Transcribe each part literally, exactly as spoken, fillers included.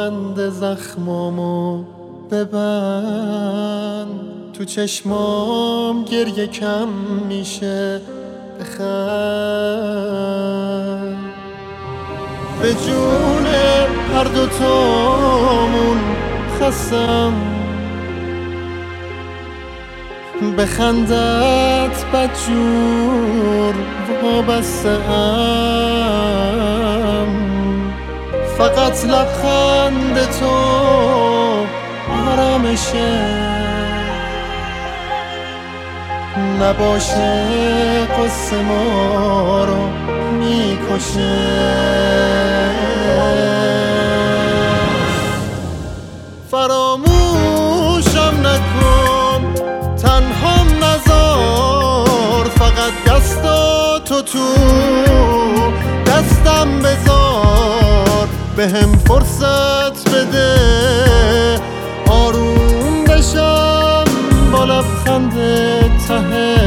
بند زخمامو ببند، تو چشمام گریه کم میشه بخند. به جون هر دوتامون خستم، به خندت بدجور وابسته‌ام. فقط لبخند تو آرامشه، نباشه قصه ما رو میکشه. فراموشم نکن، تنهام نذار، فقط دستاتو تو دستم بذار. بهم فرصت بده آروم بشم، با لبخند ته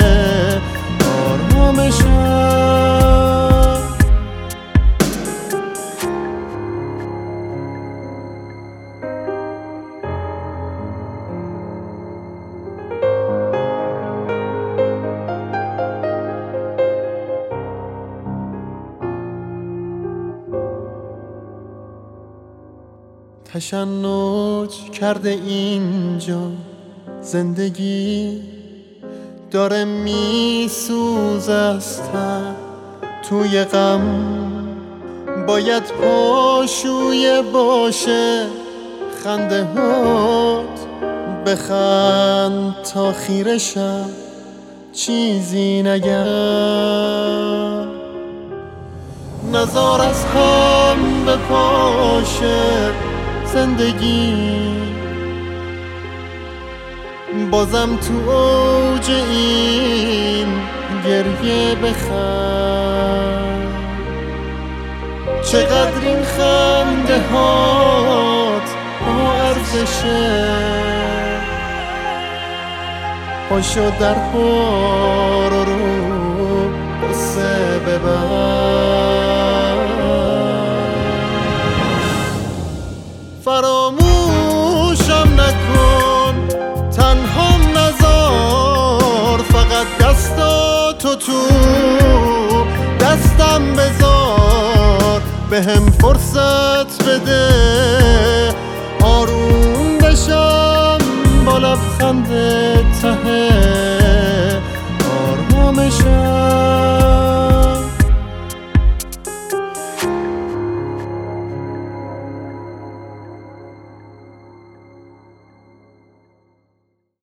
آرامشم. تشنج کرده اینجا زندگی، داره میسوزه از ته توی غم. باید پاشویه باشه خنده هات، بخند تا خیره شب چیزی نگم. نزار از هم بپاشه زندگی، بازم تو اوج این گریه بخند. چقدر این خنده هات با ارزشه، پاشو در رو رو قصه ببند. فراموشم نکن، تنهام نذار، فقط دستاتو تو دستم بذار. بهم فرصت بده آروم بشم، با لبخند ته آرامشم.